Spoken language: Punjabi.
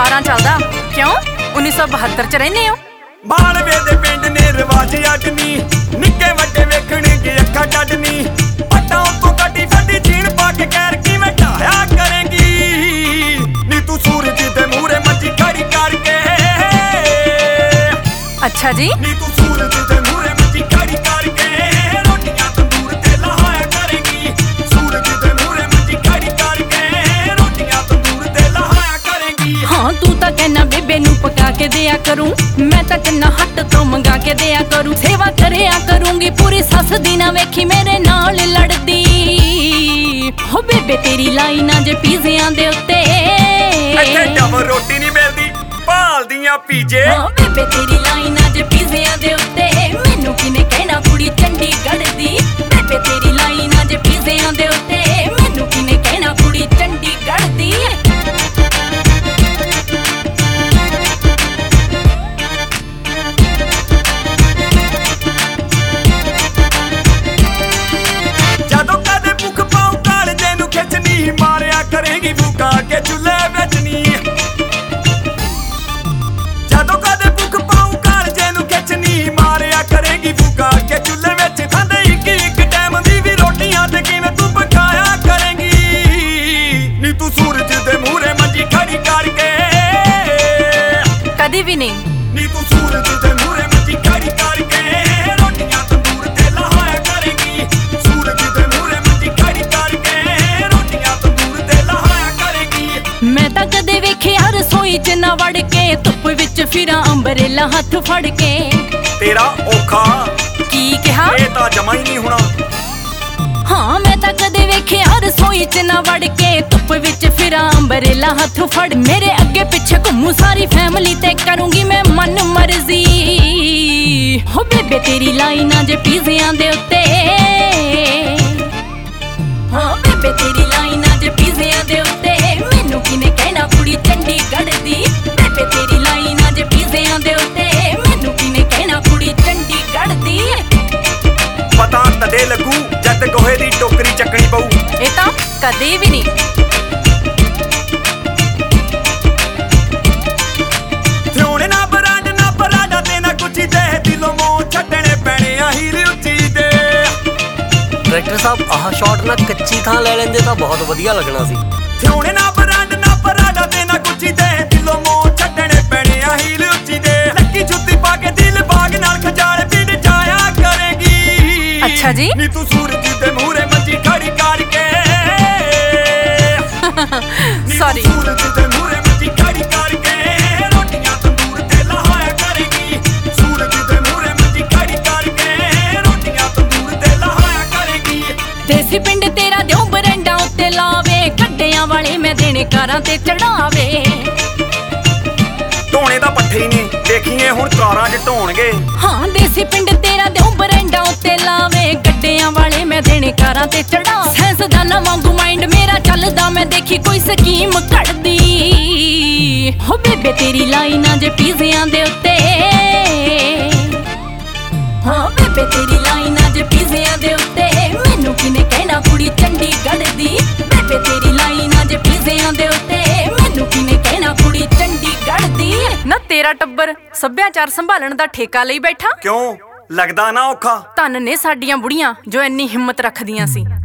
12 ਚੱਲਦਾ ਕਿਉਂ 1972 ਚ ਰਹਿੰਦੇ ਹੋ। ਮਾਲਵੇ ਦੇ ਪਿੰਡ ਨੇ ਰਿਵਾਜ ਅੱਡਨੀ ਨਿੱਕੇ ਵੱਡੇ ਵੇਖਣਗੇ ਅੱਖਾਂ ਕੱਢਨੀ ਪੱਟਾਂ ਤੋਂ ਕੱਢੀ ਫੱਡੀ ਜੀਣ ਪਾ ਕੇ ਕਹਿਰ ਕਿਵੇਂ ਢਾਇਆ ਕਰੇਂਗੀ ਨੀ ਤੂੰ ਸੂਰਜ ਦੇ ਮੂਹਰੇ ਮੱਜੀ ਖੜੀ ਕਰਕੇ। ਅੱਛਾ ਜੀ ਨੀ ਤੂੰ ਸੂਰਜ ਦੇ ਮੂਹਰੇ ਮੱਜੀ ਖੜੀ ਕਰਕੇ ਰੋਟੀਆਂ ਤੰਦੂਰ ਤੇ ਲਾਇਆ ਕਰੇਂਗੀ ਸੂਰਜ ਦੇ ਮੂਹਰੇ ਮੱਜੀ ਖੜੀ ਕਰਕੇ ਰੋਟੀਆਂ ਤੰਦੂਰ ਤੇ ਲਾਇਆ ਕਰੇਂਗੀ। ਹਾਂ ਤੂੰ ਤਾਂ ਕਹਿਣਾ ਬੇਬੇ ਨੂੰ ਪਕਾ ਕੇ ਦਿਆ ਕਰੂੰ ਮੈਂ ਤਾਂ ਕਿੰਨਾ ਹੱਟ ਤੋਂ ਮੰਗਾ ਕੇ ਦਿਆ ਕਰੂੰ ਸੇਵਾ ਕਰਿਆ ਕਰੂੰਗੀ ਪੂਰੀ ਸੱਸ ਦੀ ਨਾ ਵੇਖੀ ਮੇਰੇ ਨਾਲ ਲੜਦੀ ਹੋ ਬੇਬੇ ਤੇਰੀ ਲਾਈਨਾਂ ਜੇ ਪੀਜ਼ਿਆਂ ਦੇ ਉੱਤੇ ਇੱਥੇ ਡਬਲ ਰੋਟੀ ਨਹੀਂ ਮਿਲਦੀ ਭਾਲਦੀਆਂ ਪੀਜੇ। ਹਾਂ ਬੇਬੇ ਤੇਰੀ ਲਾਈਨਾਂ ਜੇ ਪੀਜ਼ਿਆਂ ਦੇ ਉੱਤੇ ਮੈਨੂੰ ਕਿਨੇ ਕਹਿਣਾ ਕੁੜੀ ਚੰਡੀਗੜ੍ਹ ਦੀ ਬੇਬੇ ਤੇਰੀ ਲਾਈਨਾਂ ਜੇ ਪੀਜ਼ਿਆਂ ਦੇ ਉੱਤੇ ਮੈਨੂੰ ਕਿਨੇ ਕਹਿਣਾ ਕੁੜੀ ਚੰਡੀਗੜ੍ਹ ਦੀ। ਜਦੋਂ ਕਦੇ ਭੁੱਖ ਪਾਉ ਕਾਲਜੇ ਨੂੰ ਖਿੱਚਣੀ ਮਾਰਿਆ ਕਰੇਗੀ ਫੂਕਾ ਕੇ ਚੁੱਲ੍ਹੇ ਵਿੱਚ ਨੀ ਜਦੋਂ ਕਦੇ ਭੁੱਖ ਪਾਉ ਕਾਲਜੇ ਨੂੰ ਖਿੱਚਣੀ ਮਾਰਿਆ ਕਰੇਗੀ ਫੂਕਾ ਕੇ ਚੁੱਲ੍ਹੇ ਵਿੱਚ ਖਾਂਦੇ ਇੱਕ ਟਾਈਮ ਦੀ ਵੀ ਰੋਟੀਆਂ ਤੇ ਕਿਵੇਂ ਤੂੰ ਪਕਾਇਆ ਕਰੇਂਗੀ ਨੀ ਤੂੰ ਸੂਰਜ ਦੇ ਮੂਹਰੇ ਮੰਜੀ ਖੜੀ ਕਰਕੇ। ਕਦੀ ਵੀ ਨਹੀਂ ਨੀ ਤੂੰ ਸੂਰਜ ਦੇ ਮੂਹਰੇ ਮੰਜੀ ਖੜੀ ਕਰਕੇ ਰੋਟੀਆਂ ਤੰਦੂਰ ਤੇ ਲਾਇਆ ਕਰੇਂਗੀ ਸੂਰਜ ਦੇ ਮੂਹਰੇ ਮੰਜੀ ਖੜੀ ਕਰਕੇ ਰੋਟੀਆਂ ਤੰਦੂਰ ਤੇ ਲਾਇਆ ਕਰੇਂਗੀ। ਮੈਂ ਤਾਂ ਕਦੇ ਵੇਖਿਆ ਰਸੋਈ ਚ ਨਾ ਵੜ ਕੇ ਧੁੱਪ ਵਿੱਚ ਫਿਰਾਂ ਅੰਬਰੇਲਾ ਹੱਥ ਫੜ ਕੇ। ਤੇਰਾ ਔਖਾ ਕੀ ਕਿਹਾ ਇਹ ਤਾਂ ਜਮਾ ਹੀ ਨਹੀਂ ਹੋਣਾ। ਹਾਂ ਮੈਂ ਤਾਂ ਕਦੇ ਵੇਖਿਆ ਰਸੋਈ ਚ ਨਾ ਵੜ ਕੇ ਧੁੱਪ ਵਿੱਚ ਫਿਰਾਂ ਅੰਬਰੇਲਾ ਹੱਥ ਫੜ ਮੇਰੇ ਅੱਗੇ ਪਿੱਛੇ ਘੁੰਮੂ ਸਾਰੀ ਫੈਮਿਲੀ ਤੇ ਕਰੂੰਗੀ ਮੈਂ ਮਨ ਮਰਜ਼ੀ ਹੋ ਬੇਬੇ ਤੇਰੀ ਲਾਈਨਾਂ ਜੇ ਪੀਜ਼ਿਆਂ ਦੇ ਉੱਤੇ ਹਾਂ ਬੇਬੇ ਤੇਰੀ ਲਾਈਨਾਂ ਜੇ ਪੀਜ਼ਿਆਂ ਦੇ ਉੱਤੇ ਮੈਨੂੰ ਕਿਨੇ ਕਹਿਣਾ ਕੁੜੀ ਚੰਡੀਗੜ੍ਹ ਦੀ ਬੇਬੇ ਤੇਰੀ ਲਾਈਨਾਂ ਜੇ ਪੀਜ਼ਿਆਂ ਦੇ ਉੱਤੇ ਮੈਨੂੰ ਕਿਨੇ ਕਹਿਣਾ ਕੁੜੀ ਚੰਡੀਗੜ੍ਹ ਦੀ। ਪਤਾ ਤਦੇ ਲੱਗੂ ਜਦ ਗੋਹੇ ਦੀ ਟੋਕਰੀ ਚੱਕਣੀ ਪਊ। ਇਹ ਤਾਂ ਕਦੇ ਵੀ ਨਹੀਂ ਥਿਉਣੇ ਨਾ ਬਰਾਂਡ ਨਾ ਪਰਾਡਾ ਤੇ ਨਾ ਕੁਛ ਦੇ ਦਿਲੋਂ ਮੋਹ ਛੱਡਣੇ ਪੈਣੇ ਆ ਹੀਰ ਉੱਚੀ ਦੇ। ਡਾਇਰੈਕਟਰ ਸਾਹਿਬ ਆਹ ਸ਼ਾਟ ਨਾ ਕੱਚੀ ਥਾਂ ਲੈ ਲੈਂਦੇ ਤਾਂ ਬਹੁਤ ਵਧੀਆ ਲੱਗਣਾ ਸੀ। ਥਿਉਣੇ ਨਾ ਬਰਾਂਡ ਨਾ ਪਰਾਡਾ ਤੇ ਨਾ ਕੁਛ ਦੇ ਦਿਲੋਂ ਮੋਹ ਛੱਡਣੇ ਪੈਣੇ ਆ ਹੀਰ ਉੱਚੀ ਦੇ। ਲੱਕੀ ਜੁੱਤੀ ਪਾ ਕੇ ਦਿਲ ਬਾਗ ਨਾਲ ਖਜਾਲ ਪਿੰਡ ਜਾਇਆ ਕਰੇਗੀ। ਅੱਛਾ ਜੀ ਨੀ ਤੂੰ ਸੂਰਜ ਦੇ ਮੂਹਰੇ ਮੰਜੀ ਖੜੀ ਕਰਕੇ। ਸੌਰੀ ਸੂਰਜ ਦੇ ਮੂਹਰੇ ਮੰਜੀ ਖੜੀ ਕਰਕੇ ਰੋਟੀਆਂ ਤੰਦੂਰ ਤੇ ਲਾਇਆ ਕਰੇਗੀ ਸੂਰਜ ਦੇ ਮੂਹਰੇ ਮੰਜੀ ਖੜੀ ਕਰਕੇ ਰੋਟੀਆਂ ਤੰਦੂਰ ਤੇ ਲਾਇਆ ਕਰੇਗੀ। ਦੇਸੀ ਪਿੰਡ ਤੇਰਾ ਦਿਓ ਬਰੰਡਾ ਉੱਤੇ ਲਾਵੇ ਕੱਡਿਆਂ ਵਾਲੇ ਮੈਂ ਦੇਣੇ ਕਾਰਾਂ ਤੇ ਚੜਾਵੇ। ਢੋਣੇ ਦਾ ਪੱਠੇ ਹੀ ਨਹੀਂ ਦੇਖੀਏ ਹੁਣ ਕਾਰਾਂ 'ਚ ਢੋਣਗੇ। ਹਾਂ ਦੇਸੀ ਪਿੰਡ ਤੇਰਾ ਦਿਓ ਬਰੰਡਾ ਉੱਤੇ ਲਾਵੇ ਗੱਡਿਆਂ ਵਾਲੇ ਮੈਂ ਦੇਣੇ ਕਾਰਾਂ ਤੇ ਚੜਾ ਸੈਂਸ ਦਾ ਨਾ ਵਾਂਗੂ ਮਾਈਂਡ ਮੇਰਾ ਚੱਲਦਾ ਮੈਂ ਦੇਖੀ ਕੋਈ ਸਕੀਮ ਘੜਦੀ ਹੋ ਬੇਬੇ ਤੇਰੀ ਲਾਈਨਾਂ ਜੇ ਪੀਜ਼ਿਆਂ ਦੇ ਉੱਤੇ ਹਾਂ ਬੇਬੇ ਤੇਰੀ ਲਾਈਨਾਂ ਜੇ ਪੀਜ਼ਿਆਂ ਦੇ ਉੱਤੇ ਮੈਨੂੰ ਕਿਨੇ ਕਹਿਣਾ ਕੁੜੀ ਚੰਡੀਗੜ੍ਹ ਦੀ ਬੇਬੇ ਤੇਰੀ ਲਾਈਨਾਂ ਜੇ ਪੀਜ਼ਿਆਂ ਦੇ ਉੱਤੇ ਮੈਨੂੰ ਕਿਨੇ ਕਹਿਣਾ ਕੁੜੀ ਚੰਡੀਗੜ੍ਹ ਦੀ। ਨਾ ਤੇਰਾ ਟੱਬਰ ਸੱਭਿਆਚਾਰ ਸੰਭਾਲਣ ਦਾ ਠੇਕਾ ਲਈ ਬੈਠਾ ਕਿਉਂ ਲੱਗਦਾ ਨਾ ਔਖਾ। ਧੰਨ ਨੇ ਸਾਡੀਆਂ ਬੁੜੀਆਂ ਜੋ ਇੰਨੀ ਹਿੰਮਤ ਰੱਖਦੀਆਂ ਸੀ।